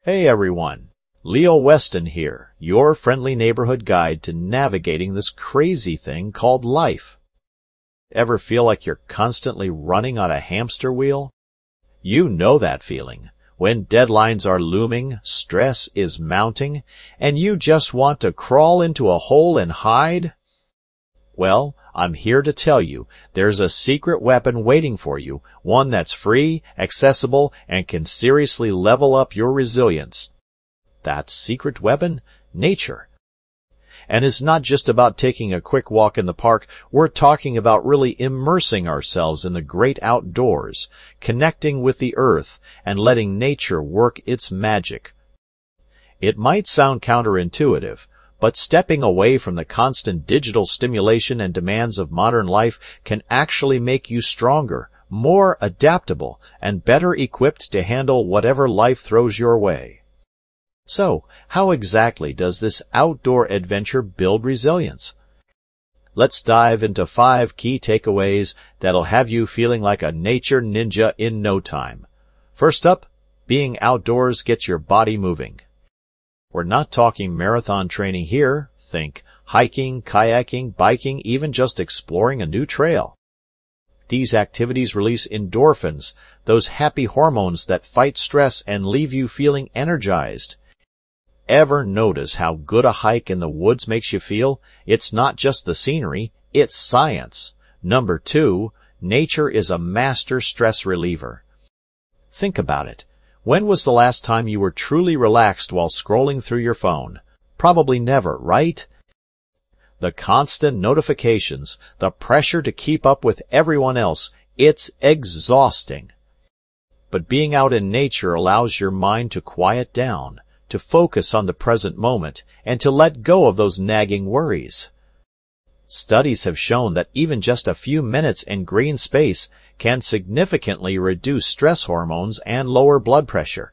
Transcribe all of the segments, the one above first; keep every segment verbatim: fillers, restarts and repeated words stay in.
Hey everyone, Leo Weston here, your friendly neighborhood guide to navigating this crazy thing called life. Ever feel like you're constantly running on a hamster wheel? You know that feeling, when deadlines are looming, stress is mounting, and you just want to crawl into a hole and hide? Well, I'm here to tell you there's a secret weapon waiting for you, one that's free, accessible, and can seriously level up your resilience. That secret weapon? Nature. And it's not just about taking a quick walk in the park. We're talking about really immersing ourselves in the great outdoors, connecting with the earth, and letting nature work its magic. It might sound counterintuitive, but stepping away from the constant digital stimulation and demands of modern life can actually make you stronger, more adaptable, and better equipped to handle whatever life throws your way. So, how exactly does this outdoor adventure build resilience? Let's dive into five key takeaways that'll have you feeling like a nature ninja in no time. First up, being outdoors gets your body moving. We're not talking marathon training here. Think hiking, kayaking, biking, even just exploring a new trail. These activities release endorphins, those happy hormones that fight stress and leave you feeling energized. Ever notice how good a hike in the woods makes you feel? It's not just the scenery, it's science. Number two, nature is a master stress reliever. Think about it. When was the last time you were truly relaxed while scrolling through your phone? Probably never, right? The constant notifications, the pressure to keep up with everyone else, it's exhausting. But being out in nature allows your mind to quiet down, to focus on the present moment, and to let go of those nagging worries. Studies have shown that even just a few minutes in green space can significantly reduce stress hormones and lower blood pressure.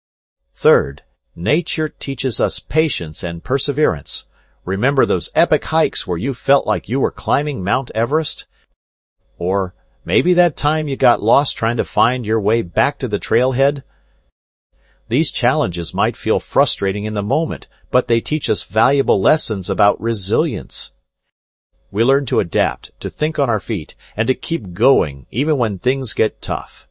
Third, nature teaches us patience and perseverance. Remember those epic hikes where you felt like you were climbing Mount Everest? Or maybe that time you got lost trying to find your way back to the trailhead? These challenges might feel frustrating in the moment, but they teach us valuable lessons about resilience. We learn to adapt, to think on our feet, and to keep going even when things get tough.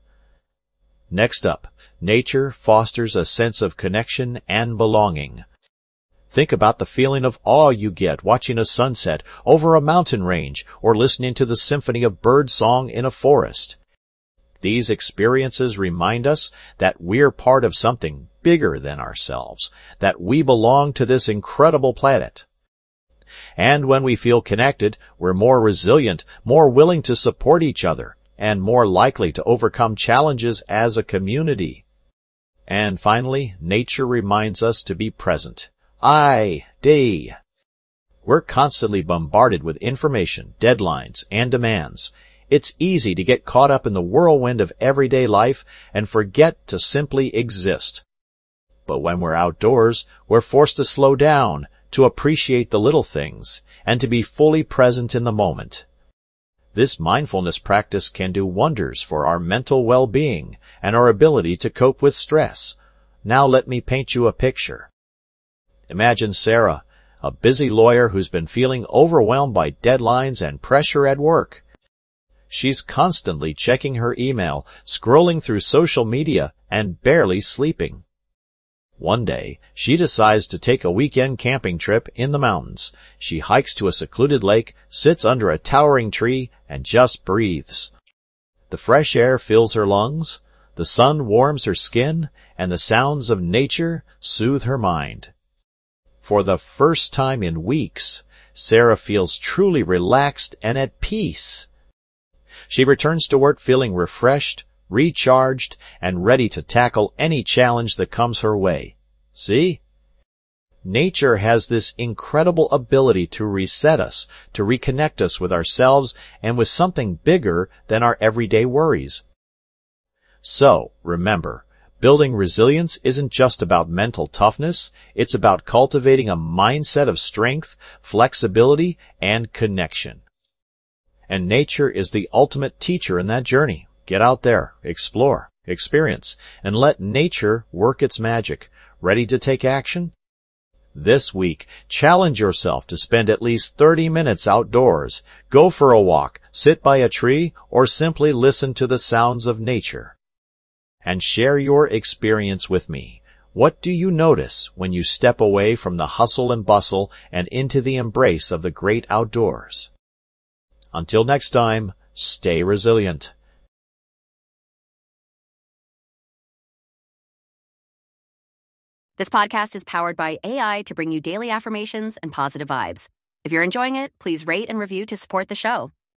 Next up, nature fosters a sense of connection and belonging. Think about the feeling of awe you get watching a sunset over a mountain range or listening to the symphony of bird song in a forest. These experiences remind us that we're part of something bigger than ourselves, that we belong to this incredible planet. And when we feel connected, we're more resilient, more willing to support each other, and more likely to overcome challenges as a community. And finally, nature reminds us to be present. I, day. We're constantly bombarded with information, deadlines, and demands. It's easy to get caught up in the whirlwind of everyday life and forget to simply exist. But when we're outdoors, we're forced to slow down, to appreciate the little things, and to be fully present in the moment. This mindfulness practice can do wonders for our mental well-being and our ability to cope with stress. Now let me paint you a picture. Imagine Sarah, a busy lawyer who's been feeling overwhelmed by deadlines and pressure at work. She's constantly checking her email, scrolling through social media, and barely sleeping. One day, she decides to take a weekend camping trip in the mountains. She hikes to a secluded lake, sits under a towering tree, and just breathes. The fresh air fills her lungs, the sun warms her skin, and the sounds of nature soothe her mind. For the first time in weeks, Sarah feels truly relaxed and at peace. She returns to work feeling refreshed, recharged, and ready to tackle any challenge that comes her way. See? Nature has this incredible ability to reset us, to reconnect us with ourselves and with something bigger than our everyday worries. So, remember, building resilience isn't just about mental toughness, it's about cultivating a mindset of strength, flexibility, and connection. And nature is the ultimate teacher in that journey. Get out there, explore, experience, and let nature work its magic. Ready to take action? This week, challenge yourself to spend at least thirty minutes outdoors. Go for a walk, sit by a tree, or simply listen to the sounds of nature. And share your experience with me. What do you notice when you step away from the hustle and bustle and into the embrace of the great outdoors? Until next time, stay resilient. This podcast is powered by A I to bring you daily affirmations and positive vibes. If you're enjoying it, please rate and review to support the show.